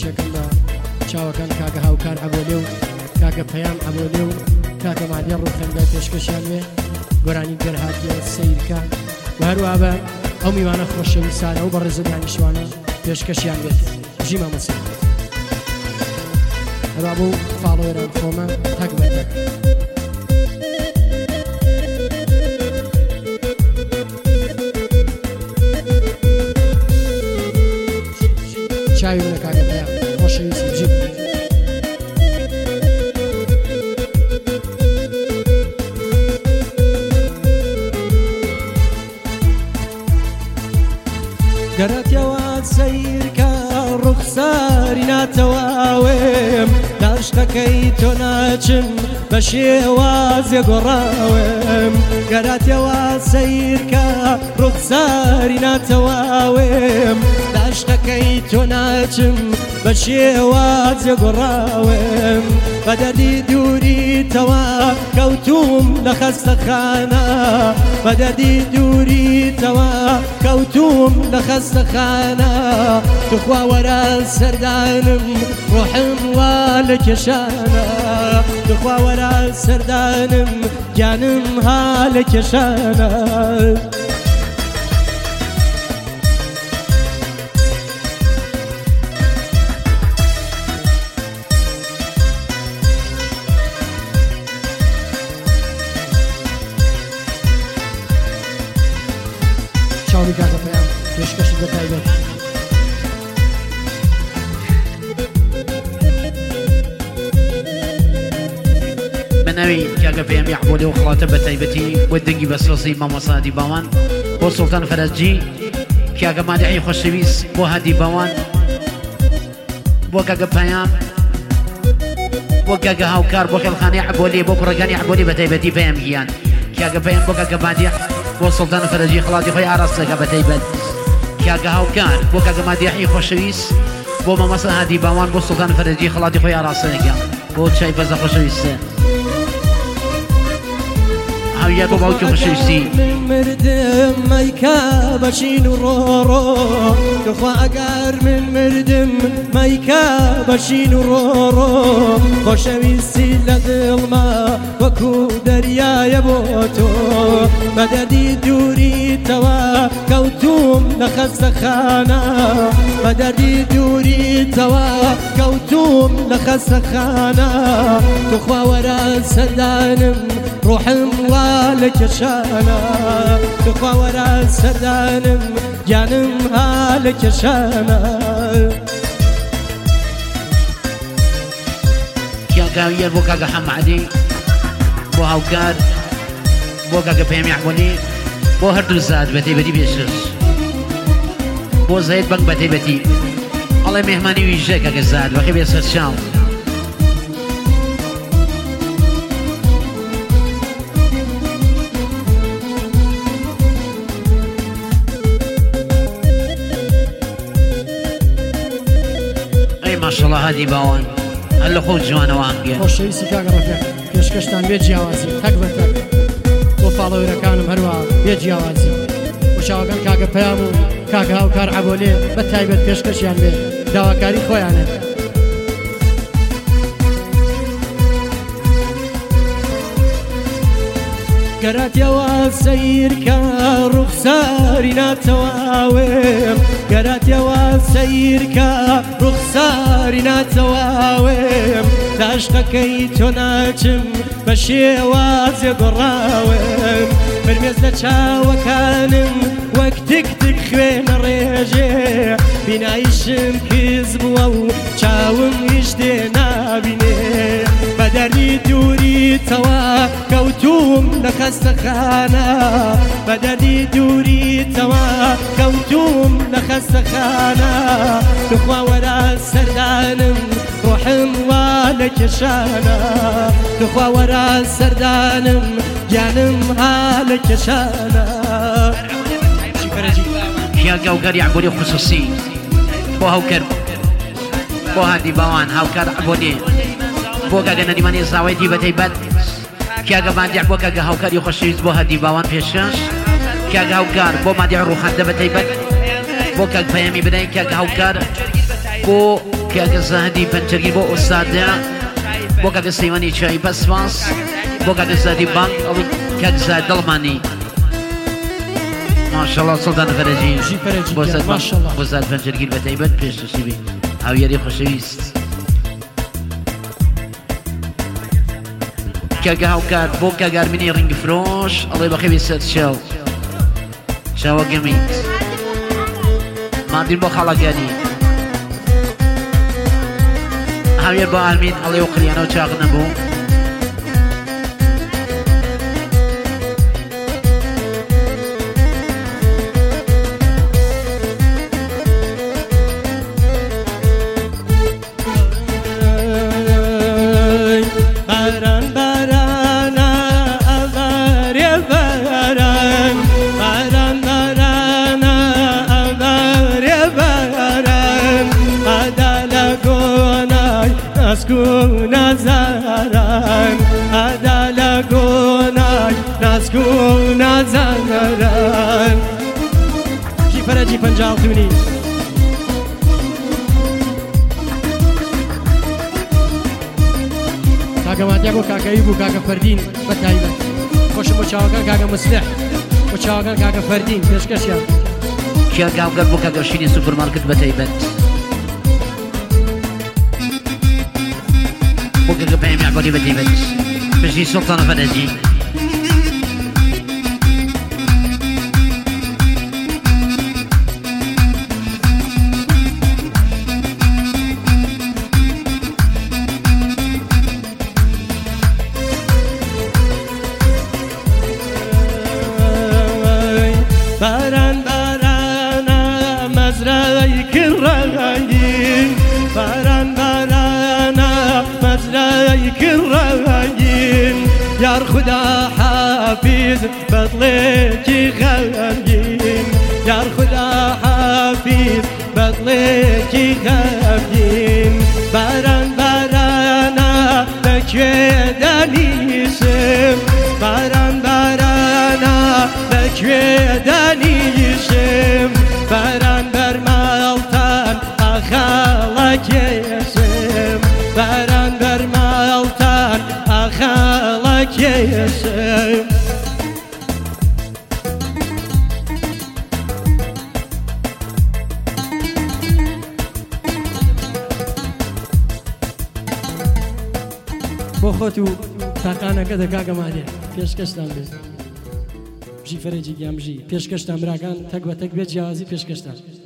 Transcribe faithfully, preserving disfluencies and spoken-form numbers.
پێشکەشەکەم بە چاوەکان کاکە هاوکار عەبۆلێ و کاکە پەیام عەبۆلێ و کاکە مادیە ڕوخەندە پێشکەشیان وێ گۆرانی گەرهاتیە سەیرکە و هەروە بە ئەو میوانە خۆشەویستانە و بە ڕێزەدانیشتوانە پێشکەشیان بێت ژی مامۆستا هەروە بۆ فاڵۆوەران خۆمە تەک بە تەک چاوی منە کاکە پەیام خۆشەویستی بژیت گەراتەوە سەیرکە ڕوخساری ناتەواوێم داشتەکەی تۆ ناچم بە شێوازێ گۆڕاوێم گەراتەوە سەیرکە ڕوخساری ناتەواوێم داشتەکەی تۆ ناچم بە شێوازێ گۆڕاوێم بە دەردی دووریتەوە کەوتوم لە خەستەخانە بە دەردی دووریتەوە کەوتوم لە خەستەخانە توخوا وەرە سەردانم ڕۆحم وا لە کێشانە توخوا وەرە سەردانم گیانم ها لە کێشانە چاوی کاکە پەیام پێشکەشت بە تایبەت ناوی کاکە پەیامی عەبۆلێ و خڵاتە بە تایبەتی بۆ دەنگی بەسرەسی مامۆستا هادی باوان بۆ سوڵتان فەرەجی کاکە مادیحی خۆشەویست بۆ هادی باوان بۆ کاکە پەیام بۆ کاکە هاوکار بۆ خێڵخانەی عەبۆلێ بۆ کوڕەکانی عەبۆلێ بە تایبەتی پەیام گیان کاکە پەیام بۆ کاکە مادیح بۆ سوڵتان فەرەجی خڵاتی خۆی ئاراستەکە بە تایبەت کاکە هاوکار بۆ کاکە مادیحی خۆشەویست بۆ مامۆستا هادی باوان بۆ سوڵتان فەرەجی خڵاتی خۆی ئاراستەکە بۆ چای بەزە خۆشەویستە هاویە بۆ باوکی خۆشەویستی مردم مەیکا بەشین و ڕۆڕۆ دخوا ئەگەر من مردم مەیکا بەشین و ڕۆڕۆ خۆشەویستی لە دڵما وەکو دەریایە بۆ تۆ بەدەردی دووریتەوە کەوتوم لە خەستەخانە بەدەردی دووریتەوە کەوتوم لە خەستەخانە دخوا وەرە سەردانم ڕۆحم وا لە کێشانە دخوا وەرە سەردانم گیانم ها لە کێشانە کاکاویە بۆ کاکە حەمادی بۆ هاوکار بۆ کاکە پەیامی عەبۆلێ بۆ هەردوو زاد بە تایبەتی پێشکەش بۆ زەید بەنگ بە تایبەتی ئەڵێ مێهمانی ویژە کاکە زاد بەخێ بێ سەر چاو ماشەڵڵا هادی باوان هەر لە خۆ جوانەوە هەنگێ خۆشەویستی کاکە ڕەفیق پێشکەشتان بێ جیاوازی تەک بە تەک بۆ فاڵۆوەرەکانم هەروە بێ جیاوازی بۆ چاوەکان کاکە پەیام و کاکە هاوکار عەبۆلێ بە تایبەت پێشکەشیان بێ داواکاری خۆیانە گەراتەوە سەیرکە ڕوخساری ناتەواوێم گەراتەوە سەیرکە ڕوخساری ناتەواوێم داشتەکەی تۆ ناچم بە شێوازێ گۆڕاوێم فرمێز لە چاوەکانم وەک تک تک خوێنە ڕێژێ بینایشم کز بووە و چاوم هیچ دێ نابینێ بە دەردی دووریتەوە کەوتوم لە خەستەخانە بە دەردی دووریتەوە کەوتوم لە خەستەخانە دخوا وەرە سەردانم ڕۆحم وا لە کێشانە دخوا وەرە سەردانم گیانم ها لە کێشانە کاکە هاوکاری عەبۆلێ خصوصی بۆ هاوکەر بۆ هادی باوان هاوکار عەبۆلێ بۆ کاکە نەریمانی زاوەیەتی بە تایبەت کاکە مادیح بۆ کاکە هاوکاری خۆشەویست بۆ هادی باوان پێشکەش کاکە هاوکار بۆ مادیح ڕوخەندە بە تایبەت بۆ کاک پەیامی بدەین کاکە هاوکار بۆ کاکە زاهدی پەنجەرگیر بۆ ئۆستادە بۆ کاکە سەیمانی چای بەسپاس بۆ کاکە زادی بانک ئەڵی کاک زاد دڵمانی ماشەڵڵا سڵدان فەرەجی بۆ زاد پەنجەرگیر بە تایبەت پێشتوسی بی هاویاری خۆشەویست کاکە هاوکار بۆ کاگارمینی ڕنگ فرۆش ئەڵێ بەخێوی سەر چاو چاوە گەمیت مادین بۆ خاڵەکانی هاوێر بۆ ئارمین ئەڵێ و قلیانە و چاق نەبوو نزارن عدل گونای نسکو نزارن جی فرجی پنجاه خونی کاکە مادیە بۆ کاکەوی بوو کاکە فەردین بە تایبەت خۆشم بۆ چاوەکان کاکە مسلح بۆ چاوەکان کاکە فەردین پێشکەشیان کیا گاوگەر بۆ کاگەشینی سوپەرمارکت بە تایبەت بۆ کاکە پەیامی عەبولی بە تایبەت پشتی سوڵتانە فەرەجی باران بارانە مەزرای کڕەنگین باران بارانە مەزرای کڕەنگین یار خدا حافیز بەدڵێکی غەمگین یار خدا حافیز بەدڵێکی غەمگین باران بارانە بەکوێ دەنیشم باران بارانە بەکوێ دەنیشم باران بەرماڵتان ئاخاڵەکێشم باران بەرماڵتان ئاخاڵەکێشم بۆ خۆت و تاقانەکە دەکاکە مادێ پێشکەشتان بێت ژی فەرەجی گیانبژی پێشکەشتان براکان تەک بە تەک بێت جیاوازی پێشکەشتان